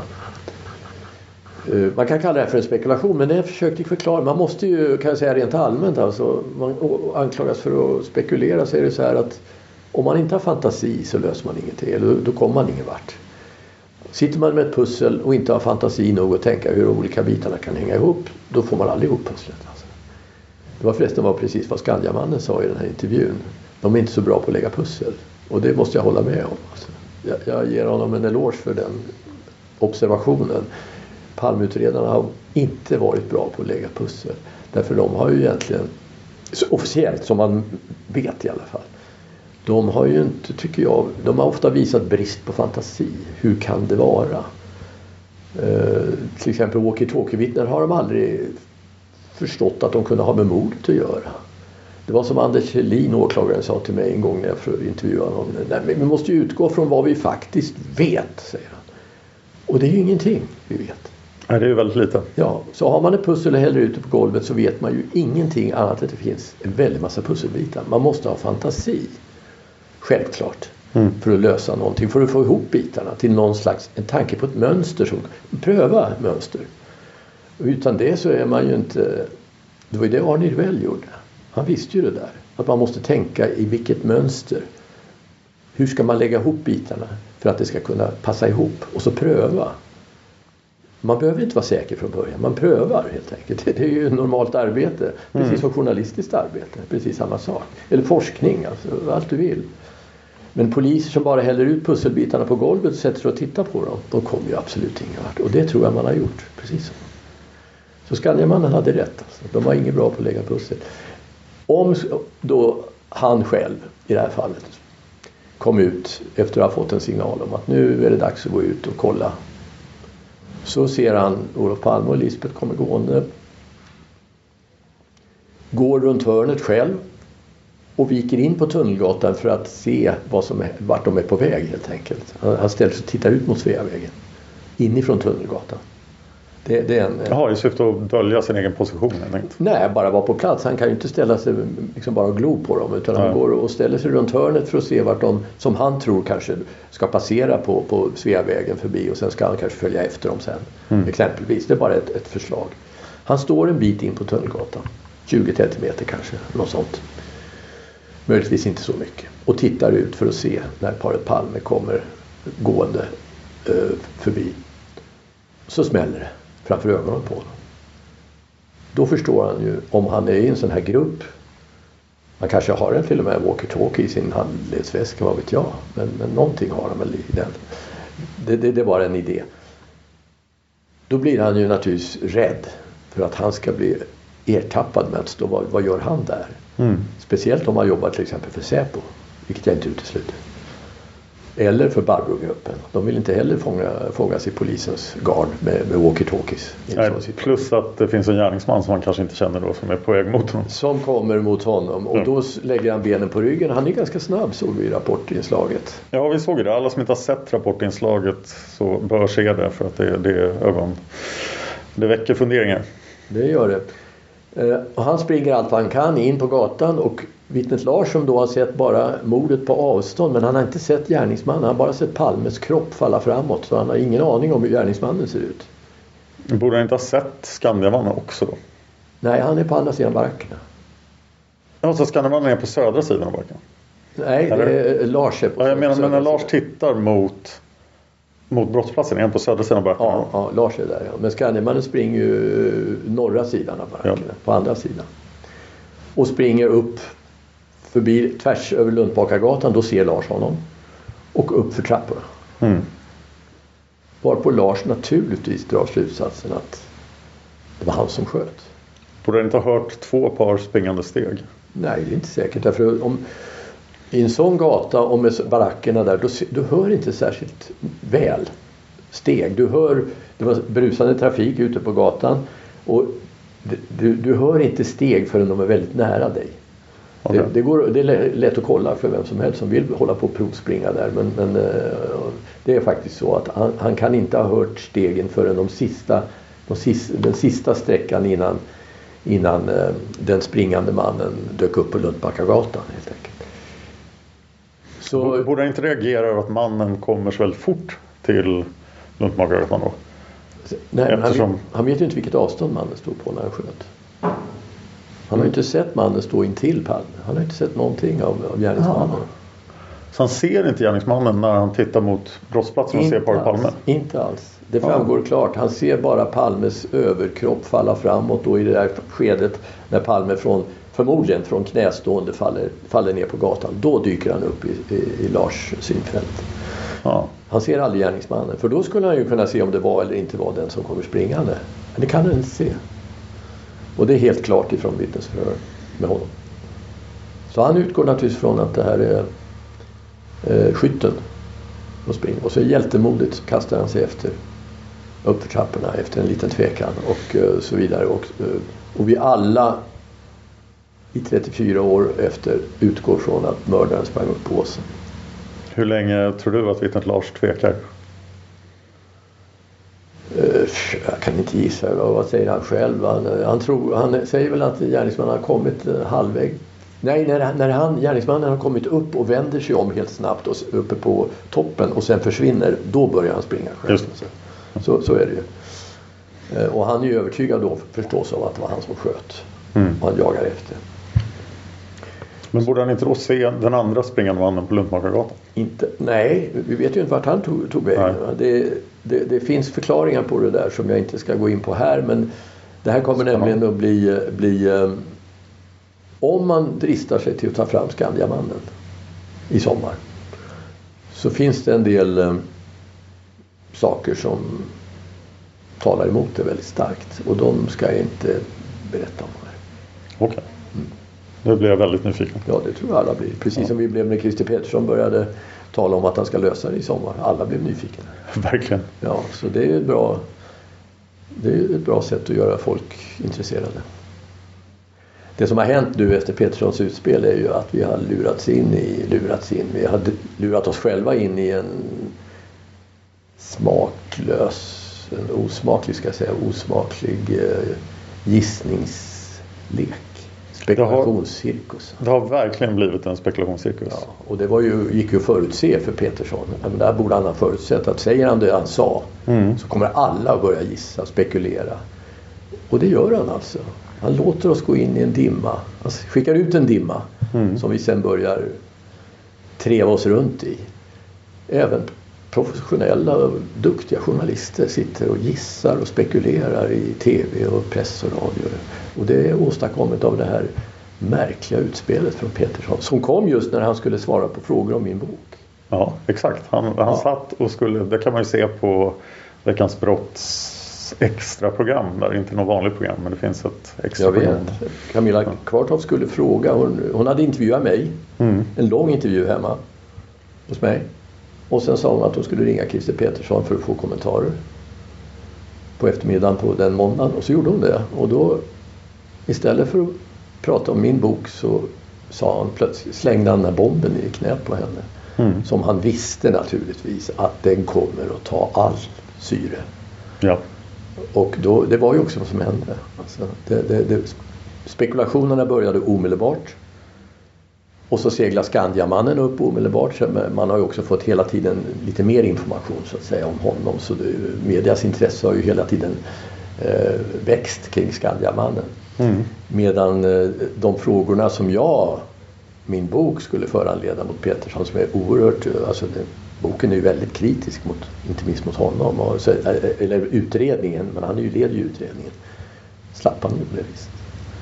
Man kan kalla det för en spekulation, men det jag försökte förklara. Man måste ju, kan jag säga rent allmänt, alltså, man anklagas för att spekulera, så är det så här att om man inte har fantasi så löser man ingenting, eller då kommer man ingen vart. Sitter man med ett pussel och inte har fantasi nog att tänka hur olika bitarna kan hänga ihop, då får man aldrig ihop pusslet. Alltså. Det var förresten precis vad Skandiamannen sa i den här intervjun. De är inte så bra på att lägga pussel. Och det måste jag hålla med om. Alltså. Jag ger honom en eloge för den observationen. Palmeutredarna har inte varit bra på att lägga pussel. Därför de har ju egentligen, officiellt som man vet i alla fall, de har ju inte, tycker jag, de har ofta visat brist på fantasi. Hur kan det vara? Till exempel walkie-talkie-vittnen har de aldrig förstått att de kunde ha med mordet att göra. Det var som Anders Helin, åklagaren, sa till mig en gång när jag intervjuade honom. Nej, men vi måste ju utgå från vad vi faktiskt vet, säger han. Och det är ju ingenting vi vet. Nej, det är ju väldigt lite. Ja, så har man ett pussel och häller ute på golvet så vet man ju ingenting annat än att det finns en väldigt massa pusselbitar. Man måste ha fantasi. Självklart. För att lösa någonting. För att få ihop bitarna till någon slags, en tanke på ett mönster. Som, pröva mönster. Och utan det så är man ju inte... Det var ju det Arne Rivell gjorde. Han visste ju det där. Att man måste tänka i vilket mönster. Hur ska man lägga ihop bitarna för att det ska kunna passa ihop. Och så pröva. Man behöver inte vara säker från början. Man prövar helt enkelt. Det är ju ett normalt arbete. Precis som journalistiskt arbete. Precis samma sak. Eller forskning. Alltså, allt du vill. Men poliser som bara häller ut pusselbitarna på golvet och sätter sig och tittar på dem. De kommer ju absolut ingen vart. Och det tror jag man har gjort. Precis så. Så Skandiamannen hade rätt. Alltså. De var inget bra på att lägga pussel. Om då han själv i det här fallet kom ut efter att ha fått en signal om att nu är det dags att gå ut och kolla. Så ser han Olof Palme och Lisbeth kommer gående. Går runt hörnet själv. Och viker in på Tunnelgatan för att se vart de är på väg helt enkelt. Han ställer sig och tittar ut mot Sveavägen. Inifrån Tunnelgatan. Det är en... Jaha, i syfte att dölja sin egen position. Nej, bara vara på plats. Han kan ju inte ställa sig liksom bara och glo på dem. Utan han går och ställer sig runt hörnet för att se vart de, som han tror kanske ska passera på Sveavägen förbi. Och sen ska han kanske följa efter dem sen. Exempelvis, det är bara ett förslag. Han står en bit in på Tunnelgatan. 20-30 meter kanske, något sånt. Möjligtvis inte så mycket. Och tittar ut för att se när paret Palme kommer gående förbi. Så smäller det framför ögonen på honom. Då förstår han ju, om han är i en sån här grupp. Man kanske har en till och med walkie-talkie i sin handledsväska, vad vet jag. Men någonting har han väl i den. Det var en idé. Då blir han ju naturligtvis rädd för att han ska bli ertappad med att vad gör han där? Speciellt om man jobbar till exempel för Säpo, vilket jag inte utesluter. Eller för Barbro-gruppen. De vill inte heller fångas i polisens gard med walkie-talkies. Nej, plus att det finns en gärningsman som han kanske inte känner då, som är på väg mot honom. Som kommer mot honom och då lägger han benen på ryggen. Han är ganska snabb, såg vi i rapportinslaget. Ja, vi såg det. Alla som inte har sett rapportinslaget så bör se det, för att det väcker funderingar. Det gör det. Och han springer allt vad han kan in på gatan, och vittnet Lars, som då har sett bara mordet på avstånd, men han har inte sett gärningsmannen, han har bara sett Palmes kropp falla framåt, så han har ingen aning om hur gärningsmannen ser ut. Borde han inte ha sett Skandiamannen också då? Nej, han är på andra sidan barackerna. Ja, så Skandiamannen är på södra sidan av barackerna? Nej, det är Lars är på jag menar, men när Lars tittar mot brottsplatsen, är han på södra sidan av barackerna? Ja, Lars är där. Ja. Men Skandiamannen springer ju norra sidan av barackerna, på andra sidan. Och springer upp förbi tvärs över Luntbakargatan, då ser Lars honom. Och upp för trapporna. Varpå Lars naturligtvis drar slutsatsen att det var han som sköt. Borde han inte ha hört 2 par springande steg? Nej, det är inte säkert. Därför i en sån gata och med barackerna där, du hör inte särskilt väl steg. Du hör, det var brusande trafik ute på gatan, och du hör inte steg förrän de är väldigt nära dig. Okay. Det är lätt att kolla för vem som helst som vill hålla på och provspringa där, men det är faktiskt så att han kan inte ha hört stegen förrän den sista sträckan innan den springande mannen dök upp på Luntbakargatan, helt enkelt. Så borde han inte reagera över att mannen kommer så väldigt fort till Luntbakargatan då? Nej, han vet ju inte vilket avstånd mannen stod på när han sköt. Han har ju inte sett mannen stå intill Palme. Han har inte sett någonting av gärningsmannen. Så han ser inte gärningsmannen när han tittar mot brottsplatsen och ser på Palme? Inte alls. Det framgår klart. Han ser bara Palmes överkropp falla framåt, och i det där skedet när Palme förmodligen från knästående faller ner på gatan. Då dyker han upp i Lars synfält. Ja. Han ser aldrig gärningsmannen. För då skulle han ju kunna se om det var eller inte var den som kommer springande. Men det kan han inte se. Och det är helt klart ifrån vittnesförhör med honom. Så han utgår naturligtvis från att det här är skytten som springer. Och så hjältemodigt så kastar han sig upp för trapporna efter en liten tvekan och så vidare. Och vi alla i 34 år efter utgår från att mördaren sprang upp på åsen. Hur länge tror du att vittnet Lars tvekar? Jag kan inte gissa. Vad säger han själv? Han säger väl att gärningsmannen har kommit halvväg. Nej, när gärningsmannen har kommit upp och vänder sig om helt snabbt och uppe på toppen och sen försvinner, då börjar han springa själv. Så är det ju. Och han är ju övertygad då förstås av att det var han som sköt. Och han jagar efter. Men borde han inte då se den andra springande mannen på Luntbakargatan? Nej, vi vet ju inte vart han tog vägen. Det finns förklaringar på det där som jag inte ska gå in på här, men det här kommer nämligen att bli om man dristar sig till att ta fram Skandiamannen i sommar, så finns det en del saker som talar emot det väldigt starkt, och de ska jag inte berätta om här. Okej. Nu blir jag väldigt nyfiken. Ja, det tror jag alla blir. Precis som vi blev när Christer Pettersson började tala om att han ska lösa det i sommar. Alla blev nyfikna. Verkligen. Ja, så det är ett bra sätt att göra folk intresserade. Det som har hänt nu efter Petterssons utspel är ju att vi har vi har lurat oss själva in i en osmaklig gissningslek. Spekulationscirkus. Det har verkligen blivit en spekulationscirkus. Ja, och det gick ju att förutse för Pettersson. Men där borde han ha förutsett att säger han det han sa, så kommer alla att börja gissa, spekulera. Och det gör han alltså. Han låter oss gå in i en dimma. Han skickar ut en dimma som vi sen börjar treva oss runt i. Även professionella och duktiga journalister sitter och gissar och spekulerar i tv och press och radio. Och det är åstadkommet av det här märkliga utspelet från Pettersson, som kom just när han skulle svara på frågor om min bok. Ja, exakt. Han satt och det kan man ju se på Veckans Brotts extra program, där inte något vanligt program, men det finns ett extra program. Camilla Kvartoft skulle fråga, hon hade intervjuat mig, en lång intervju hemma hos mig, Och sen sa hon att hon skulle ringa Christer Petersson för att få kommentarer på eftermiddagen på den måndagen. Och så gjorde hon det. Och då istället för att prata om min bok så sa han plötsligt, slängde han den här bomben i knät på henne. Som han visste naturligtvis att den kommer att ta all syre. Ja. Och då, det var ju också vad som hände. Alltså, spekulationerna började omedelbart. Och så seglar Skandiamannen upp omedelbart. Så man har ju också fått hela tiden lite mer information så att säga om honom. Så medias intresse har ju hela tiden växt kring Skandiamannen. Medan de frågorna som min bok skulle föranleda mot Petersson, som är oerhört, alltså boken är ju väldigt kritisk inte minst mot honom eller utredningen, men han leder ju utredningen, slapp han ju det visst.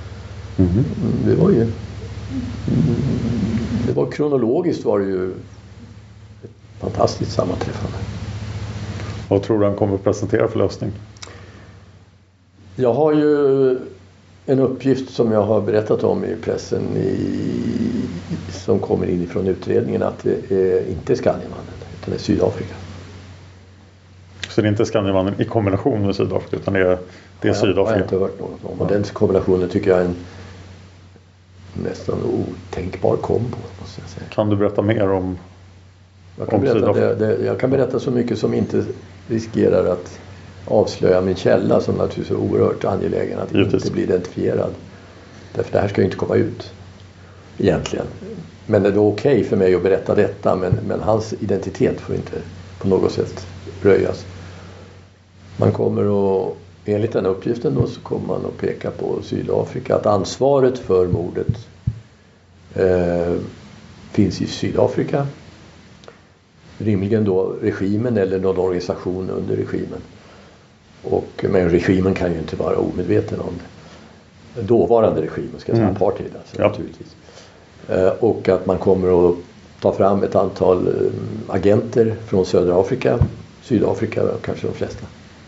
Det var kronologiskt var det ju ett fantastiskt sammanträffande. Vad tror du han kommer att presentera för lösning? Jag har ju en uppgift som jag har berättat om i pressen som kommer in från utredningen, att det är inte Skandiamannen utan det är Sydafrika. Så det är inte Skandiamannen i kombination med Sydafrika utan det är Sydafrika? Jag har inte hört något om. Och den kombinationen tycker jag är en nästan otänkbar kombo, måste jag säga. Kan du berätta mer om Sydafrika? Jag kan berätta så mycket som inte riskerar att avslöja min källa, som naturligtvis är oerhört angelägen att inte bli identifierad. Därför det här ska ju inte komma ut egentligen. Men det är okej för mig att berätta detta, men hans identitet får inte på något sätt röjas. Man kommer att, enligt den uppgiften då, så kommer man att peka på Sydafrika, att ansvaret för mordet finns i Sydafrika. Rimligen då regimen eller någon organisation under regimen. Men regimen kan ju inte vara omedveten om det. Dåvarande regimen, ska jag säga, apartheid alltså, naturligtvis. Och att man kommer att ta fram ett antal agenter från södra Afrika, Sydafrika kanske de flesta,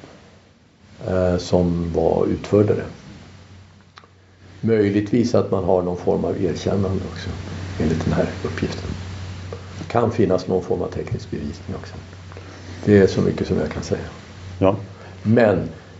som var utförde. Möjligtvis att man har någon form av erkännande också, enligt den här uppgiften. Det kan finnas någon form av teknisk bevisning också. Det är så mycket som jag kan säga. Ja. Men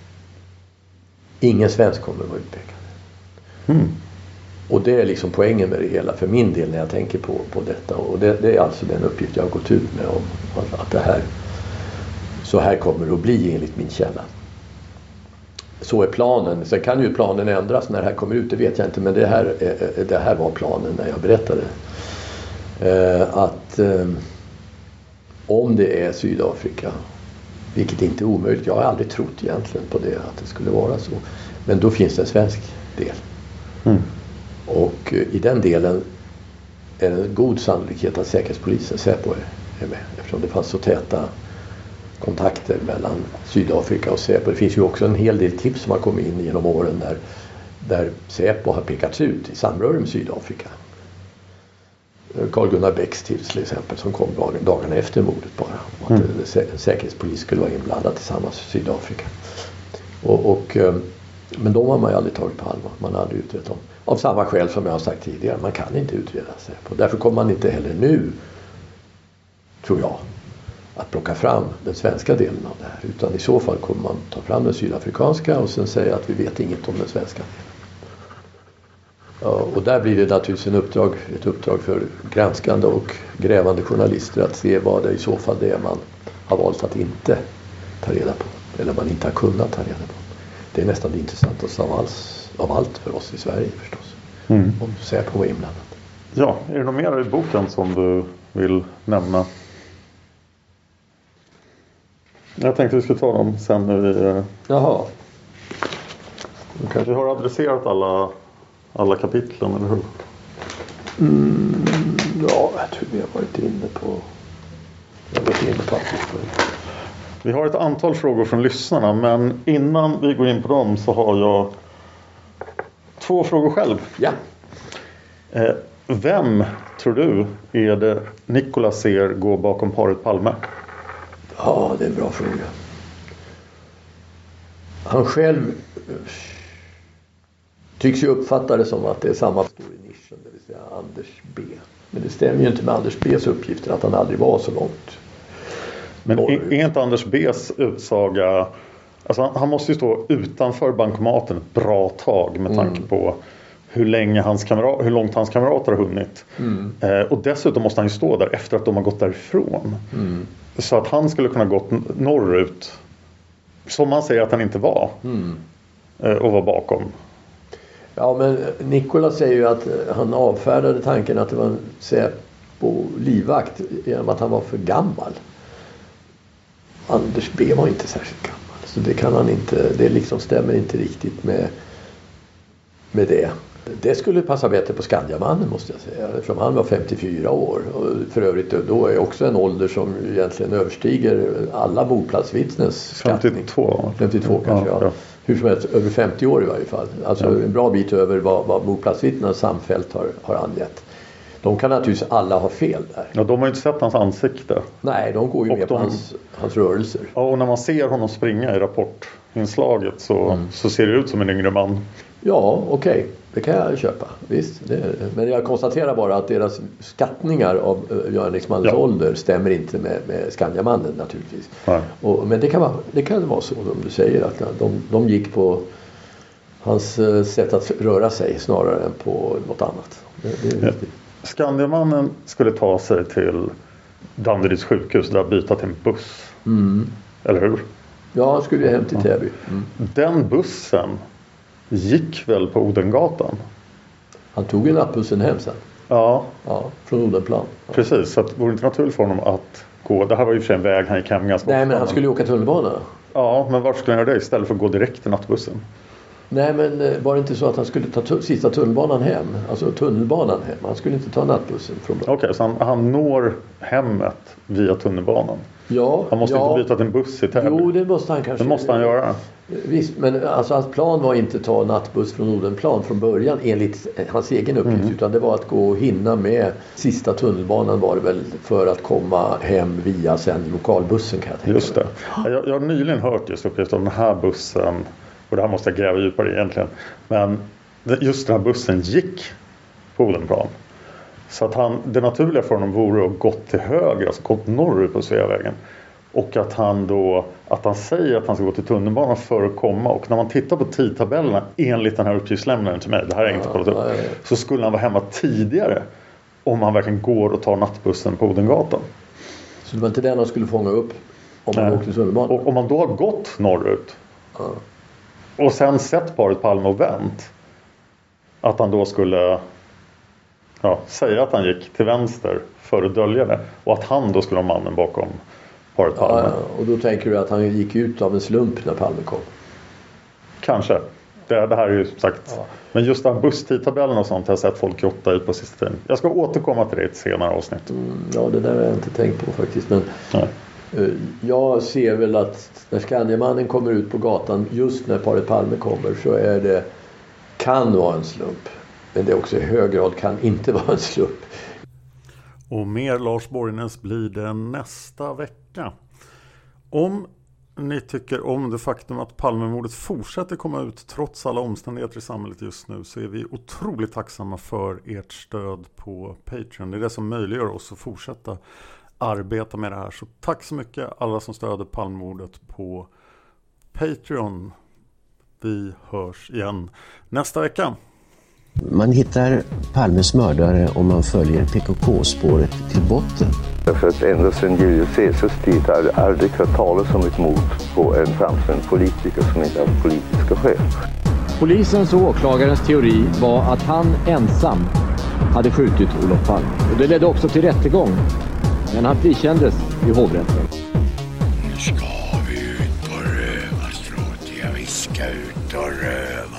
ingen svensk kommer att vara utpekad. Och det är liksom poängen med det hela för min del när jag tänker på detta. Och det är alltså den uppgift jag har gått ut med om att det här, så här kommer det att bli enligt min källa. Så är planen. Sen kan ju planen ändras när det här kommer ut, det vet jag inte. Men det här var planen när jag berättade. Att om det är Sydafrika, vilket inte är omöjligt. Jag har aldrig trott egentligen på det, att det skulle vara så. Men då finns det en svensk del. Och i den delen är det en god sannolikhet att säkerhetspolisen, Säpo, är med. Eftersom det fanns så täta kontakter mellan Sydafrika och Säpo. Det finns ju också en hel del tips som har kommit in genom åren där Säpo har pekats ut i samröre med Sydafrika. Carl Gunnar Bäcks tips till exempel, som kom dagarna efter mordet bara. Och att säkerhetspolis skulle vara inblandad tillsammans med Sydafrika. Men de har man ju aldrig tagit på allvar. Man har aldrig utrett dem. Av samma skäl som jag har sagt tidigare. Man kan inte utreda Säpo. Därför kommer man inte heller nu, tror jag, att plocka fram den svenska delen av det här. Utan i så fall kommer man ta fram den sydafrikanska och sen säga att vi vet inget om den svenska delen. Ja, och där blir det naturligtvis ett uppdrag för granskande och grävande journalister att se vad det i så fall det är man har valt att inte ta reda på. Eller man inte har kunnat ta reda på. Det är nästan det intressantaste av allt för oss i Sverige förstås. Om Säpo var inblandat. Ja, är det något mer i boken som du vill nämna? Jag tänkte vi skulle ta dem sen när vi... Jaha. Vi har adresserat alla kapitlen, eller hur? Ja, jag tror vi har varit inne på... Vi har ett antal frågor från lyssnarna, men innan vi går in på dem så har jag 2 frågor själv. Ja. Vem tror du är det Nicolas ser gå bakom paret Palme? Ja, det är en bra fråga. Han själv tycks ju uppfatta det som att det är samma stor i nischen, det vill säga Anders B. Men det stämmer ju inte med Anders B:s uppgifter att han aldrig var så långt Men är inte Anders B's utsaga... Alltså han måste ju stå utanför bankomaten ett bra tag med tanke på hur långt hans kamrater har hunnit. Och dessutom måste han ju stå där efter att de har gått därifrån. Så att han skulle kunna gått norrut, som man säger att han inte var, och var bakom. Ja, men Nikola säger ju att han avfärdade tanken att det var en Säpo-livvakt genom att han var för gammal. Anders B var inte särskilt gammal. Så det kan han inte, det liksom stämmer inte riktigt med det. Det skulle passa bättre på Skandiamannen, måste jag säga. Eftersom han var 54 år. Och för övrigt då är också en ålder som egentligen överstiger alla mordplatsvittnes skattning. 52 kanske, ja. Hur som helst, över 50 år i varje fall. Alltså en bra bit över vad mordplatsvittnena samfällt har angett. De kan naturligtvis alla ha fel där. Ja, de har ju inte sett hans ansikte. Nej, de går ju med på hans rörelser. Ja, och när man ser honom springa i rapportinslaget så ser det ut som en yngre man. Ja, okej. Det kan jag köpa. Visst. Men jag konstaterar bara att deras skattningar av Göran Ekmans ålder stämmer inte med Skandiamannen naturligtvis. Men det kan vara så som du säger, att de gick på hans sätt att röra sig snarare än på något annat. Det är viktigt. Skandiamannen skulle ta sig till Danderyds sjukhus där byta till en buss. Eller hur? Ja, han skulle ju hem till Täby. Den bussen gick väl på Odengatan? Han tog ju nattbussen hem sen. Ja, från Odenplan. Ja. Precis, så det vore inte naturligt för honom att gå. Det här var ju för sig en väg han gick hem ganska ofta. Nej, men han skulle ju åka tunnelbana. Ja, men varför skulle han göra det istället för att gå direkt till nattbussen? Nej, men var det inte så att han skulle ta sista tunnelbanan hem? Alltså tunnelbanan hem. Han skulle inte ta nattbussen från början. Okej, så han når hemmet via tunnelbanan? Ja. Han måste inte byta till en buss i Täby. Jo, det måste han kanske. Det måste han göra. Visst, men alltså hans plan var inte att ta nattbuss från Odenplan från början enligt hans egen uppgift. Utan det var att gå och hinna med sista tunnelbanan var det väl för att komma hem via sen lokalbussen, kan jag tänka. Just det. Jag har nyligen hört just uppgift om den här bussen. Och det här måste jag gräva djupare egentligen. Men just den här bussen gick på Odenplan. Så att det naturliga för honom vore att gått till höger, alltså gått norrut på Sveavägen. Och att han säger att han ska gå till tunnelbanan för att komma. Och när man tittar på tidtabellerna enligt den här uppgiftslämnaren till mig, det här har jag inte kollat upp, så skulle han vara hemma tidigare om han verkligen går och tar nattbussen på Odengatan. Så det var inte den han skulle fånga upp om han åkte till tunnelbanan? Och om man då har gått norrut och sen sett paret Palme och vänt, att han då skulle säga att han gick till vänster för att dölja det. Och att han då skulle ha mannen bakom paret Palme. Ja, och då tänker du att han gick ut av en slump när Palme kom? Kanske. Det här är ju sagt. Ja. Men just den busstidtabellen och sånt har jag sett folk grotta ut på sista tiden. Jag ska återkomma till det i ett senare avsnitt. Ja, det där har jag inte tänkt på faktiskt. Men jag ser väl att när Skandiamannen kommer ut på gatan just när paret Palme kommer, så kan vara en slump. Men det är också i hög grad kan inte vara en slump. Och mer Lars Borgnäs blir det nästa vecka. Om ni tycker om det faktum att Palmemordet fortsätter komma ut trots alla omständigheter i samhället just nu, så är vi otroligt tacksamma för ert stöd på Patreon. Det är det som möjliggör oss att fortsätta arbeta med det här. Så tack så mycket alla som stöder Palmemordet på Patreon. Vi hörs igen nästa vecka. Man hittar Palmes mördare om man följer PKK-spåret till botten. Därför att ända sedan Julius Caesars tid har det aldrig hört talas om ett mord på en framstående politiker som inte har politiska skäl. Polisens och åklagarens teori var att han ensam hade skjutit Olof Palme. Och det ledde också till rättegång. Men han frikändes i hovrätten. Nu ska vi ut på rövarstråt. Vi ska ut och röva.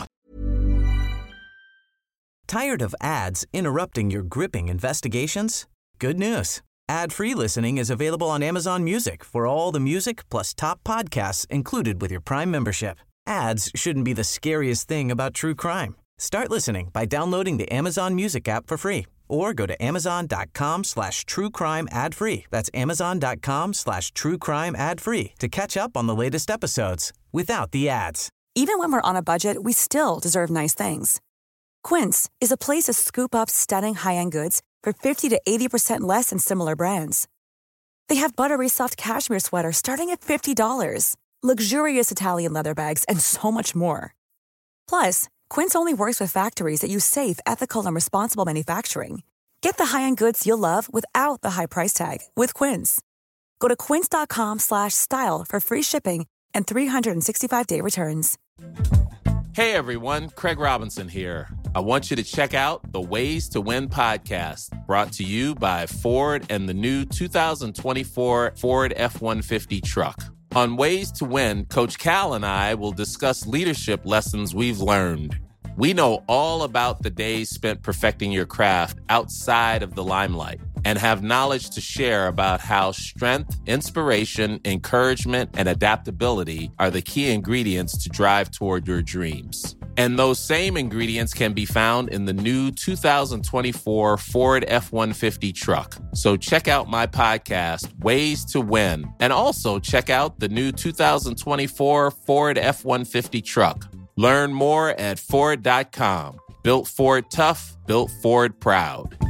Tired of ads interrupting your gripping investigations? Good news. Ad-free listening is available on Amazon Music for all the music plus top podcasts included with your Prime membership. Ads shouldn't be the scariest thing about true crime. Start listening by downloading the Amazon Music app for free or go to amazon.com/truecrime ad-free. That's amazon.com/truecrime ad-free to catch up on the latest episodes without the ads. Even when we're on a budget, we still deserve nice things. Quince is a place to scoop up stunning high-end goods for 50 to 80% less than similar brands. They have buttery soft cashmere sweaters starting at $50, luxurious Italian leather bags, and so much more. Plus, Quince only works with factories that use safe, ethical, and responsible manufacturing. Get the high-end goods you'll love without the high price tag with Quince. Go to quince.com/style for free shipping and 365-day returns. Hey everyone, Craig Robinson here. I want you to check out the Ways to Win podcast, brought to you by Ford and the new 2024 Ford F-150 truck. On Ways to Win, Coach Cal and I will discuss leadership lessons we've learned. We know all about the days spent perfecting your craft outside of the limelight and have knowledge to share about how strength, inspiration, encouragement, and adaptability are the key ingredients to drive toward your dreams. And those same ingredients can be found in the new 2024 Ford F-150 truck. So check out my podcast, Ways to Win, and also check out the new 2024 Ford F-150 truck. Learn more at Ford.com. Built Ford tough, built Ford proud.